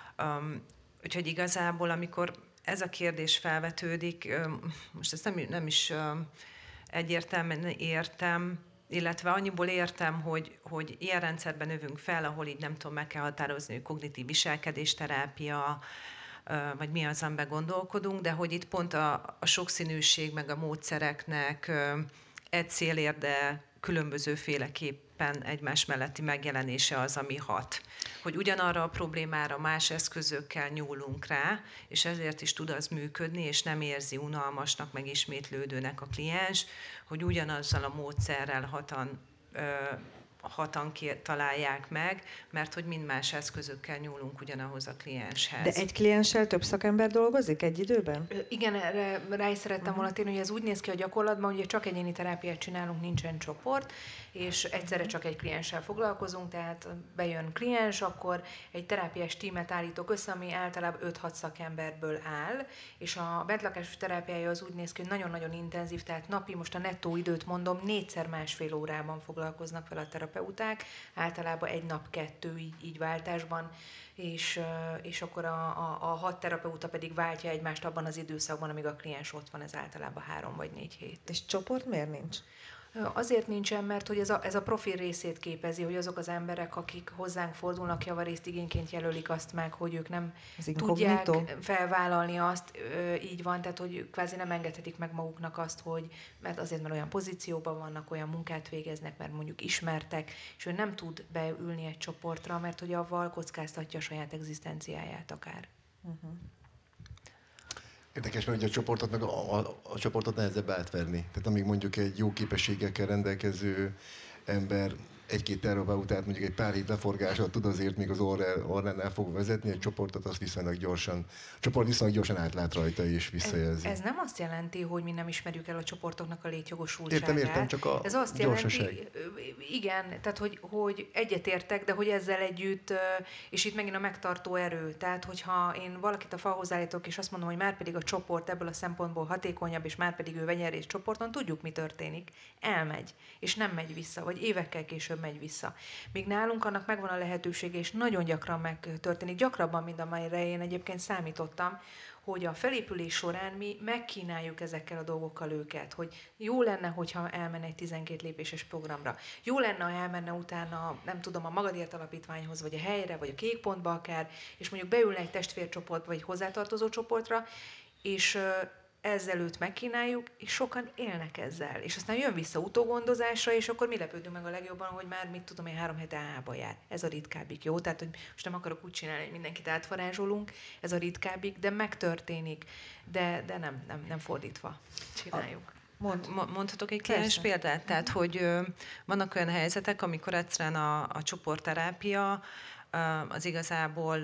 Úgyhogy igazából, amikor ez a kérdés felvetődik, most ezt nem, nem is egyértelműen értem, illetve annyiból értem, hogy, hogy ilyen rendszerben növünk fel, ahol így nem tudom, meg kell határozni, hogy kognitív viselkedésterápia, vagy mi az, amiben gondolkodunk, de hogy itt pont a, a sokszínűség meg a módszereknek egy célért, de különbözőféleképpen egymás melletti megjelenése az, ami hat. Hogy ugyanarra a problémára más eszközökkel nyúlunk rá, és ezért is tud az működni, és nem érzi unalmasnak, meg ismétlődőnek a kliens, hogy ugyanazzal a módszerrel hatan, ö, hatan találják meg, mert hogy mind más eszközökkel nyúlunk ugyanahoz a klienshez. De egy klienssel több szakember dolgozik egy időben? Igen, erre rá is szerettem uh-huh. volna térni, hogy ez úgy néz ki a gyakorlatban, hogy csak egyéni terápiát csinálunk, nincsen csoport, és egyszerre csak egy klienssel foglalkozunk, tehát bejön kliens, akkor egy terápiás tímet állítok össze, ami általában öt-hat szakemberből áll, és a bentlakásos terápiája az úgy néz ki, hogy nagyon-nagyon intenzív, tehát napi, most a nettó időt mondom, négyszer másfél órában foglalkoznak fel a terapeuták, általában egy nap kettő így, így váltásban, és, és akkor a, a, a hat terapeuta pedig váltja egymást abban az időszakban, amíg a kliens ott van, ez általában három vagy négy hét. És csoport miért nincs? Azért nincsen, mert hogy ez a, ez a profil részét képezi, hogy azok az emberek, akik hozzánk fordulnak, javarészt igényként jelölik azt meg, hogy ők nem tudják felvállalni azt, így van, tehát hogy kvázi nem engedhetik meg maguknak azt, hogy mert azért, mert olyan pozícióban vannak, olyan munkát végeznek, mert mondjuk ismertek, és ő nem tud beülni egy csoportra, mert hogy avval kockáztatja a saját egzisztenciáját akár. Uh-huh. Érdekes, mert ugye a csoportot, meg a, a, a csoportot nehezebb átverni. Tehát amíg mondjuk egy jó képességekkel rendelkező ember egy-két terapeutát mondjuk egy pár hét leforgással tud azért, még az orránál fog vezetni, egy csoportot azt viszonylag gyorsan, a csoport viszonylag gyorsan átlát rajta és visszajelzi. Ez, ez nem azt jelenti, hogy mi nem ismerjük el a csoportoknak a létjogosultságát. Értem, értem, csak a ez azt gyorsaság. Jelenti, igen, tehát hogy, hogy egyetértek, de hogy ezzel együtt, és itt megint a megtartó erő, tehát hogyha én valakit a falhoz állítok, és azt mondom, hogy már pedig a csoport ebből a szempontból hatékonyabb, és már pedig ő vegyen részt csoporton, tudjuk, mi történik. Elmegy, és nem megy vissza, vagy évekkel később megy vissza. Míg nálunk annak megvan a lehetősége, és nagyon gyakran megtörténik, gyakrabban, mint amelyre én egyébként számítottam, hogy a felépülés során mi megkínáljuk ezekkel a dolgokkal őket, hogy jó lenne, hogyha elmenne egy tizenkét lépéses programra. Jó lenne, ha elmenne utána, nem tudom, a Magadért Alapítványhoz, vagy a helyre, vagy a Kék Pontba akár, és mondjuk beülne egy testvércsoportba, vagy hozzátartozó csoportra, és ezzel őt megkínáljuk, és sokan élnek ezzel. És aztán jön vissza utógondozásra, és akkor mi lepődünk meg a legjobban, hogy már, mit tudom én, három hete á-ba jár. Ez a ritkábbik, jó? Tehát, hogy most nem akarok úgy csinálni, hogy mindenkit átvarázsolunk, ez a ritkábbik, de megtörténik, de, de nem, nem, nem fordítva csináljuk. Mond, mondhatok egy kliens példát? Tehát, hogy ö, vannak olyan helyzetek, amikor egyszerűen a, a csoportterápia az igazából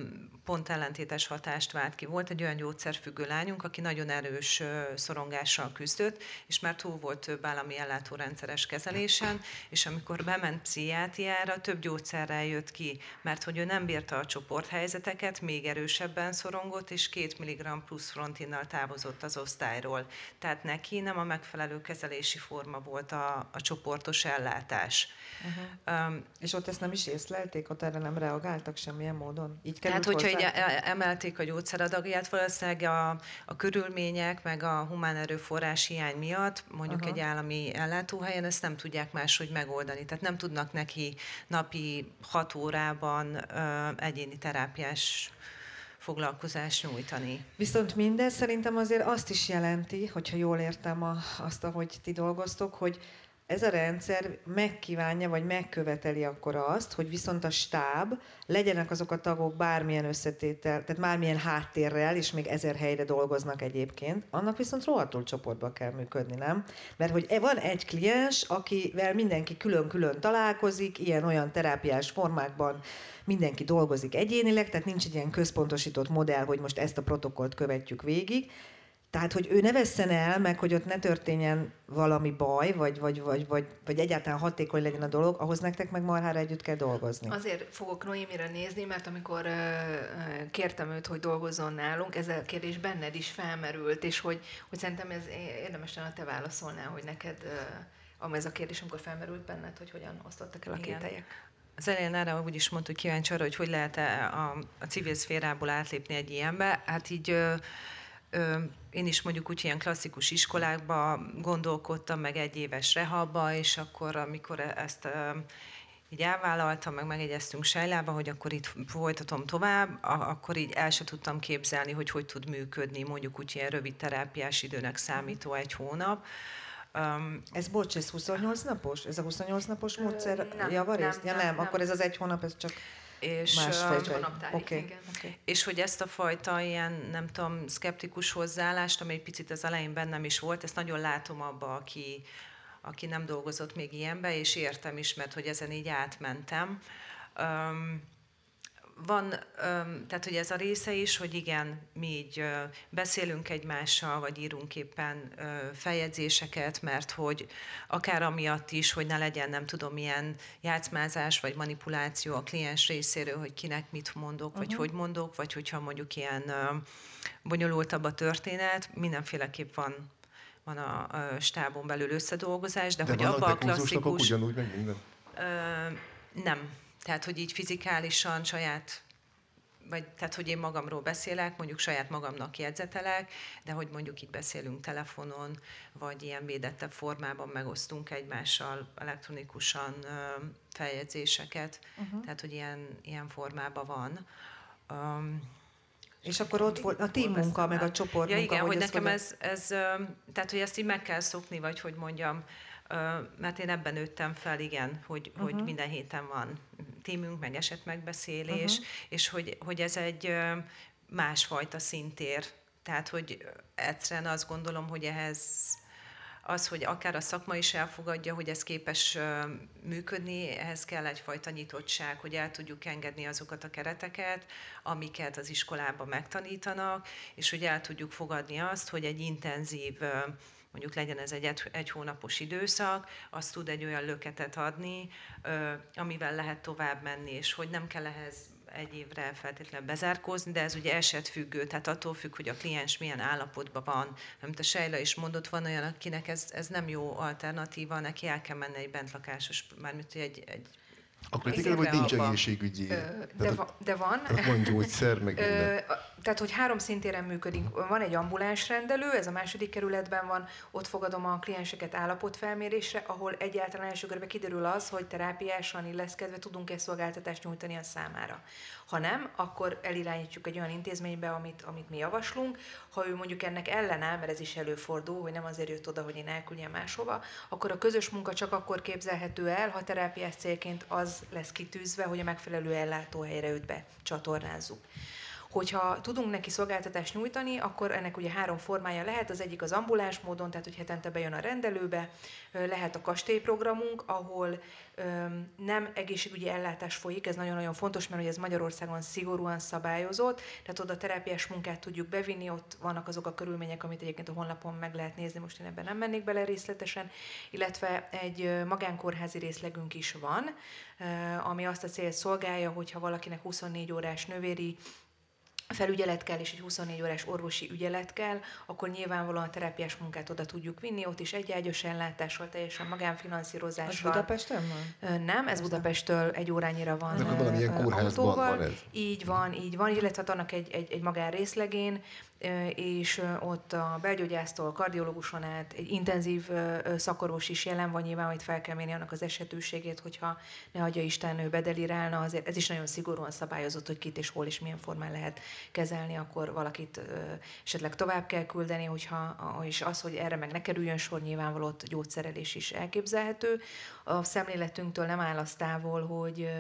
pont ellentétes hatást vált ki. Volt egy olyan gyógyszerfüggő lányunk, aki nagyon erős szorongással küzdött, és már túl volt több állami ellátórendszeres kezelésen, és amikor bement pszichiátriára, több gyógyszerrel jött ki, mert hogy ő nem bírta a csoporthelyzeteket, még erősebben szorongott, és két milligramm plusz frontinnal távozott az osztályról. Tehát neki nem a megfelelő kezelési forma volt a, a csoportos ellátás. Uh-huh. Um, és ott ezt nem is észlelték, ott erre nem reagáltak semmilyen módon? Így hát, hogyha így emelték a gyógyszeradagját, valószínűleg a, a körülmények, meg a humán erőforrás hiány miatt, mondjuk Aha. egy állami ellátóhelyen ezt nem tudják máshogy megoldani. Tehát nem tudnak neki napi hat órában uh, egyéni terápiás foglalkozást nyújtani. Viszont mindez szerintem azért azt is jelenti, hogyha jól értem a, azt, ahogy ti dolgoztok, hogy ez a rendszer megkívánja, vagy megköveteli akkor azt, hogy viszont a stáb, legyenek azok a tagok bármilyen összetétel, tehát bármilyen háttérrel, és még ezer helyre dolgoznak egyébként, annak viszont rohadtul csoportba kell működni, nem? Mert hogy van egy kliens, akivel mindenki külön-külön találkozik, ilyen-olyan terápiás formákban mindenki dolgozik egyénileg, tehát nincs egy ilyen központosított modell, hogy most ezt a protokollt követjük végig. Tehát, hogy ő ne vesszen el, meg hogy ott ne történjen valami baj, vagy, vagy, vagy, vagy, vagy egyáltalán hatékony legyen a dolog, ahhoz nektek meg marhára együtt kell dolgozni. Azért fogok Noémire nézni, mert amikor uh, kértem őt, hogy dolgozzon nálunk, ez a kérdés benned is felmerült, és hogy, hogy szerintem ez érdemes lenne, te válaszolnál, hogy neked, uh, ez a kérdés, amikor felmerült benned, hogy hogyan osztottak el a két helyek. Az elején erre úgy is mondta, hogy kíváncsi arra, hogy hogy lehet a, a civil szférából átlépni egy ilyenbe. Hát így ö, ö, én is mondjuk úgy ilyen klasszikus iskolákba gondolkodtam, meg egy éves rehabba, és akkor, amikor ezt ö, így elvállaltam, meg megegyeztünk Sejlába, hogy akkor itt folytatom tovább, akkor így el sem tudtam képzelni, hogy hogy tud működni mondjuk úgy ilyen rövid terápiás időnek számító egy hónap. Um, ez bocs, ez huszonnyolc napos? Ez a huszonnyolc napos módszer nem, javarészt? Nem, ja, nem, nem, akkor ez az egy hónap, ez csak és, másfél. Okay. Okay. És hogy ezt a fajta ilyen, nem tudom, szkeptikus hozzáállást, ami egy picit az elején bennem is volt, ezt nagyon látom abba, aki, aki nem dolgozott még ilyenbe, és értem is, mert hogy ezen így átmentem. Um, Van, tehát hogy ez a része is, hogy igen, mi így beszélünk egymással, vagy írunk éppen feljegyzéseket, mert hogy akár amiatt is, hogy ne legyen, nem tudom, ilyen játszmázás, vagy manipuláció a kliens részéről, hogy kinek mit mondok, uh-huh. vagy hogy mondok, vagy hogyha mondjuk ilyen bonyolultabb a történet, mindenféleképp van, van a stábon belül összedolgozás, de, de hogy abban a klasszikus... ugyanúgy meg minden? Nem. Tehát, hogy így fizikálisan saját, vagy tehát, hogy én magamról beszélek, mondjuk saját magamnak jegyzetelek, de hogy mondjuk itt beszélünk telefonon, vagy ilyen védettebb formában megosztunk egymással elektronikusan feljegyzéseket, uh-huh. tehát, hogy ilyen, ilyen formában van. Um, és akkor ott volt a team munka, meg a csoport ja, munka. igen, hogy, hogy nekem hogy ez, ez, tehát, hogy ezt így meg kell szokni, vagy hogy mondjam, mert én ebben nőttem fel, igen, hogy, uh-huh. hogy minden héten van tímünk, meg esetmegbeszélés, uh-huh. és hogy, hogy ez egy másfajta szintér. Tehát, hogy egyszerűen azt gondolom, hogy ehhez az, hogy akár a szakma is elfogadja, hogy ez képes működni, ehhez kell egyfajta nyitottság, hogy el tudjuk engedni azokat a kereteket, amiket az iskolában megtanítanak, és hogy el tudjuk fogadni azt, hogy egy intenzív, mondjuk legyen ez egy egy hónapos időszak, az tud egy olyan löketet adni, amivel lehet tovább menni, és hogy nem kell ehhez egy évre feltétlenül bezárkózni, de ez ugye esetfüggő, tehát attól függ, hogy a kliens milyen állapotban van. Amit a Sejla is mondott, van olyan, akinek ez, ez nem jó alternatíva, neki el kell menni egy bentlakásos, mármint egy, egy akkor tényleg, hogy nincs egészségügyi. De, va, de van. Van gyógyszer, meg minden. Tehát, hogy három szintéren működik. Van egy ambuláns rendelő, ez a második kerületben van, ott fogadom a klienseket állapotfelmérésre, ahol egyáltalán első körben kiderül az, hogy terápiásan illeszkedve tudunk-e szolgáltatást nyújtani a számára. Ha nem, akkor elirányítjuk egy olyan intézménybe, amit, amit mi javaslunk. Ha ő mondjuk ennek ellenáll, mert ez is előfordul, hogy nem azért jött oda, hogy én elküldjem máshova, akkor a közös munka csak akkor képzelhető el, ha terápiás célként az lesz kitűzve, hogy a megfelelő ellátóhelyre őt becsatornázzuk. Hogyha tudunk neki szolgáltatást nyújtani, akkor ennek ugye három formája lehet. Az egyik az ambuláns módon, tehát hogy hetente bejön a rendelőbe, lehet a kastélyprogramunk, ahol nem egészségügyi ellátás folyik, ez nagyon-nagyon fontos, mert ez Magyarországon szigorúan szabályozott, tehát oda terápiás munkát tudjuk bevinni, ott vannak azok a körülmények, amit egyébként a honlapon meg lehet nézni, most én ebben nem mennék bele részletesen, illetve egy magánkórházi részlegünk is van, ami azt a célt szolgálja, hogyha valakinek huszonnégy órás nővéri felügyelet kell, és egy huszonnégy órás orvosi ügyelet kell, akkor nyilvánvalóan a terápiás munkát oda tudjuk vinni, ott is egyágyas ellátással, teljesen magánfinanszírozással. Az Budapesten van? Nem, ez Budapesttől egy órányira van. De valamilyen kórházban van ez? Így van, így van, illetve annak egy, egy, egy magán részlegén, és ott a belgyógyásztól, kardiológuson át egy intenzív szakorvos is jelen van, nyilván, hogy fel kell mérni annak az esetőségét, hogyha ne adja Isten, ő bedelirálna, azért ez is nagyon szigorúan szabályozott, hogy kit és hol és milyen formán lehet kezelni, akkor valakit esetleg tovább kell küldeni, hogyha, és az, hogy erre meg ne kerüljön sor, nyilvánvaló ott gyógyszerelés is elképzelhető. A szemléletünktől nem áll az távol, hogy,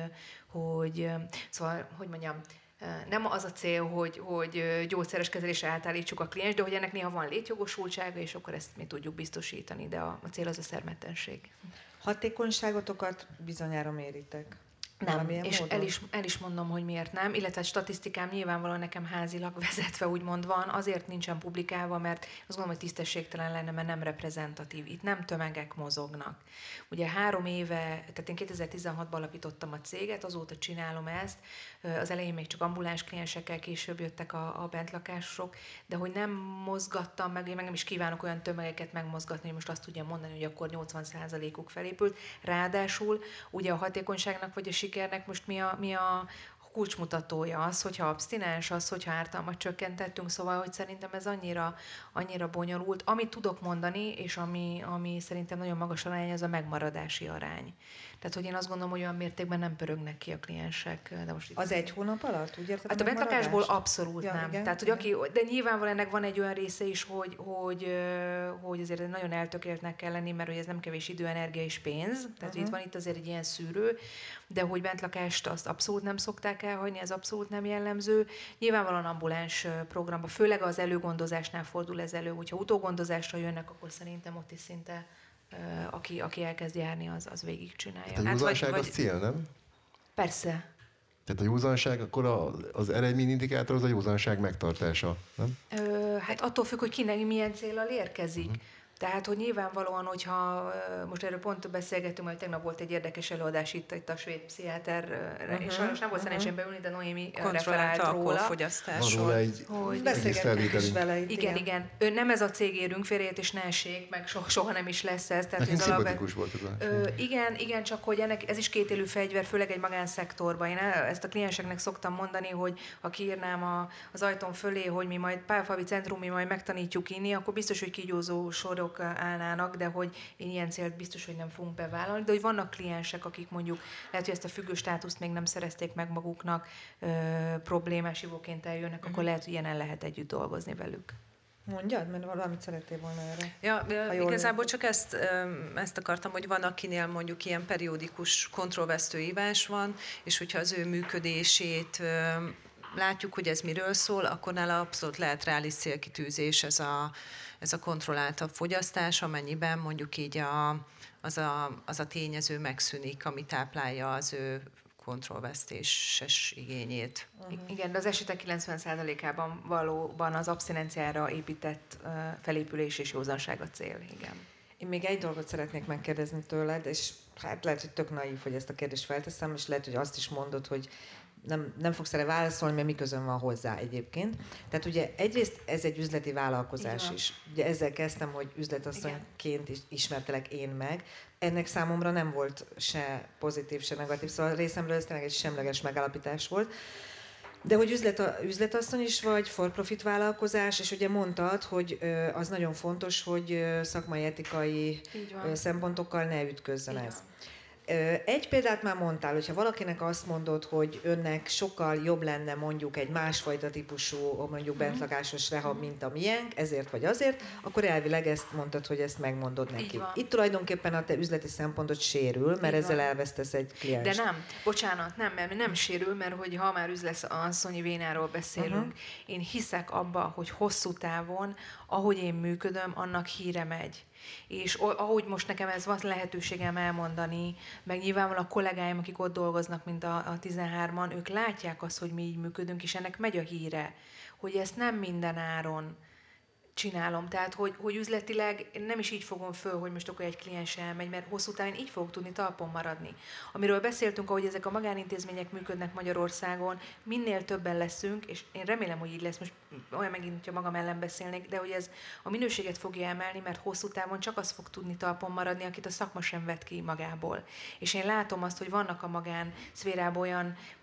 hogy szóval, hogy mondjam, nem az a cél, hogy, hogy gyógyszeres kezelésre átállítsuk a kliens, de hogy ennek néha van létjogosultsága, és akkor ezt mi tudjuk biztosítani, de a, a cél az a szermettenség. Hatékonyságotokat bizonyára méritek. Nem, Valamilyen és módon? el is, el is mondom, hogy miért nem, illetve a statisztikám nyilvánvalóan nekem házilag vezetve úgymond van, azért nincsen publikálva, mert azt gondolom, hogy tisztességtelen lenne, mert nem reprezentatív. Itt nem tömegek mozognak. Ugye három éve, tehát én kétezer-tizenhatban alapítottam a céget, azóta csinálom ezt, az elején még csak ambuláns kliensekkel, később jöttek a, a bentlakásosok, de hogy nem mozgattam meg, én meg nem is kívánok olyan tömegeket megmozgatni, hogy most azt tudjam mondani, hogy akkor nyolcvan százalékuk felépült. Ráadásul ugye a hatékonyságnak vagy a sikernek most mi a, mi a kulcsmutatója az, hogyha abstinens, az, hogyha ártalmat csökkentettünk, szóval, hogy szerintem ez annyira, annyira bonyolult. Amit tudok mondani, és ami, ami szerintem nagyon magas arány, az a megmaradási arány. Tehát, hogy én azt gondolom, hogy olyan mértékben nem pörögnek ki a kliensek. De most az egy hónap alatt? Úgy érted, hát a bentlakásból abszolút ja, nem. Igen, Tehát, hogy igen. aki, de nyilvánvalóan ennek van egy olyan része is, hogy, hogy, hogy azért nagyon eltökéltnek kell lenni, mert hogy ez nem kevés idő, energia és pénz. Tehát, uh-huh. itt van itt azért egy ilyen szűrő, de hogy bentlakást azt abszolút nem szokták elhagyni, ez abszolút nem jellemző. Nyilvánvalóan ambuláns programban, főleg az előgondozásnál fordul ez elő, hogyha utógondozásra jönnek, akkor szerintem ott is szinte aki, aki elkezd járni, az, az végigcsinálja. Tehát a józanság hát, az cél, nem? Persze. Tehát a józanság, akkor a, az eredményindikátor az a józanság megtartása, nem? Ö, hát attól függ, hogy kinek milyen céllal érkezik. Uh-huh. Tehát, hogy nyilvánvalóan, hogyha most erről pont beszélgetünk, hogy tegnap volt egy érdekes előadás itt, itt a svéd pszichiáterre, uh-huh, és sajnos nem volt uh-huh. szerencsém beülni, de Noémi referált róla. Van róla egy hogy egész felvételünk. Vele, igen, igen. Ő nem ez a cégérünk, félreért és ne essék, meg soha, soha nem is lesz ez. Tehát nekünk szimpatikus volt ez a... Ö, igen, igen, csak hogy ennek, ez is kétélű fegyver, főleg egy magánszektorban. Én ezt a klienseknek szoktam mondani, hogy ha kiírnám a, az ajtón fölé, hogy mi majd Pálfalvi Centrum, mi majd megtanítjuk inni, akkor biztos, hogy kígyózó sorok állnának, de hogy én ilyen célt biztos, hogy nem fogunk bevállalni, de hogy vannak kliensek, akik mondjuk lehet, hogy ezt a függő státuszt még nem szerezték meg maguknak, ö, problémás ivóként eljönnek, uh-huh. akkor lehet, hogy ilyen el lehet együtt dolgozni velük. Mondjad, mert valamit szerettél volna erre. Ja, igazából csak ezt, ezt akartam, hogy van, akinél mondjuk ilyen periódikus kontrollvesztő ívás van, és hogyha az ő működését látjuk, hogy ez miről szól, akkor nála abszolút lehet reális célkitűzés ez a, ez a kontrolláltabb fogyasztás, amennyiben mondjuk így a, az, a, az a tényező megszűnik, ami táplálja az ő kontrollvesztéses igényét. Uh-huh. Igen, de az esetek kilencven százalékában valóban az abszinenciára épített uh, felépülés és józanság a cél. Igen. Én még egy dolgot szeretnék megkérdezni tőled, és hát lehet, hogy tök naív, hogy ezt a kérdést felteszem, és lehet, hogy azt is mondod, hogy nem, nem fogsz erre válaszolni, mert mi közön van hozzá egyébként. Tehát ugye egyrészt ez egy üzleti vállalkozás is. Ugye ezzel kezdtem, hogy üzletasszonyként is ismertelek én meg. Ennek számomra nem volt se pozitív, se negatív, szóval részemről ez tényleg egy semleges megállapítás volt. De hogy üzlet, üzletasszony is vagy, for-profit vállalkozás, és ugye mondtad, hogy az nagyon fontos, hogy szakmai etikai szempontokkal ne ütközzen ez. Egy példát már mondtál, hogyha valakinek azt mondod, hogy önnek sokkal jobb lenne mondjuk egy másfajta típusú, mondjuk bentlakásos rehab, mint a miénk, ezért vagy azért, akkor elvileg ezt mondtad, hogy ezt megmondod neki. Itt tulajdonképpen a te üzleti szempontod sérül, mert így ezzel van. Elvesztesz egy klienst. De nem, bocsánat, nem, mert nem sérül, mert hogy ha már üzletasszonyi vénáról beszélünk, uh-huh. én hiszek abba, hogy hosszú távon, ahogy én működöm, annak híre megy. És ahogy most nekem ez van lehetőségem elmondani, meg nyilvánvalóan a kollégáim, akik ott dolgoznak, mint a, a tizenhárman, ők látják azt, hogy mi így működünk, és ennek megy a híre, hogy ezt nem minden áron csinálom. Tehát, hogy, hogy üzletileg nem is így fogom föl, hogy most akkor egy kliens elmegy, mert hosszú távon így fogok tudni talpon maradni. Amiről beszéltünk, ahogy ezek a magánintézmények működnek Magyarországon, minél többen leszünk, és én remélem, hogy így lesz, most olyan megint, hogyha magam ellen beszélnék, de hogy ez a minőséget fogja emelni, mert hosszú távon csak az fog tudni talpon maradni, akit a szakma sem vett ki magából. És én látom azt, hogy vannak a magán szférában olyan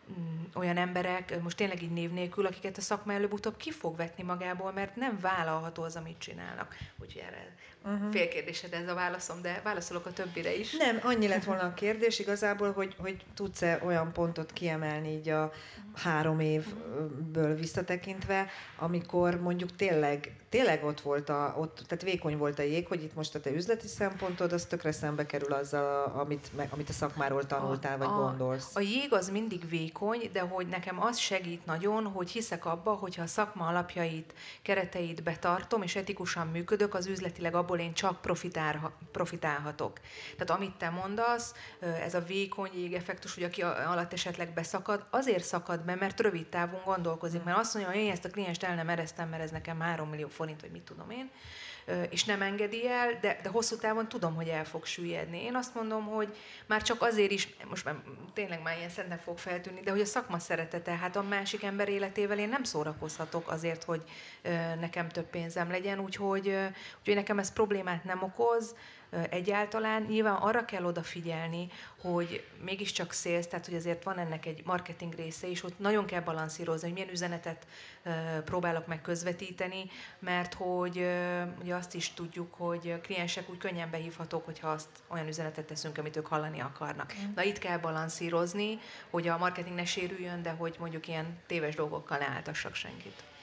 olyan emberek, most tényleg így név nélkül, akiket a szakma előbb-utóbb ki fog vetni magából, mert nem vállalható az, amit csinálnak. Úgyhogy erre uh-huh. fél kérdésed ez a válaszom, de válaszolok a többire is. Nem, annyi lett volna a kérdés igazából, hogy, hogy tudsz-e olyan pontot kiemelni így a három évből visszatekintve, amikor mondjuk tényleg, tényleg ott volt, a, ott, tehát vékony volt a jég, hogy itt most a te üzleti szempontod, az tökre szembe kerül azzal, amit, amit a szakmáról tanultál, vagy a, gondolsz. A jég az mindig vékony, de hogy nekem az segít nagyon, hogy hiszek abba, hogyha a szakma alapjait, kereteit betartom, és etikusan működök, az üzletileg abból én csak profitál, profitálhatok. Tehát amit te mondasz, ez a vékony jégeffektus, hogy aki alatt esetleg beszakad, azért szakad be, mert rövid távon gondolkozik, mert azt mondja, hogy én ezt a klienst el nem eresztem, mert ez nekem három millió forint, vagy mit tudom én, és nem engedi el, de, de hosszú távon tudom, hogy el fog süllyedni. Én azt mondom, hogy már csak azért is, most már tényleg már ilyen szentnek fog feltűnni, de hogy a szakma szeretete, hát a másik ember életével én nem szórakozhatok azért, hogy nekem több pénzem legyen, úgyhogy, úgyhogy nekem ez problémát nem okoz, egyáltalán. Nyilván arra kell odafigyelni, hogy mégiscsak sales, tehát hogy azért van ennek egy marketing része is, ott nagyon kell balanszírozni, hogy milyen üzenetet próbálok meg közvetíteni, mert hogy ugye azt is tudjuk, hogy kliensek úgy könnyen behívhatók, hogyha azt olyan üzenetet teszünk, amit ők hallani akarnak. Na itt kell balanszírozni, hogy a marketing ne sérüljön, de hogy mondjuk ilyen téves dolgokkal ne áltassak senkit.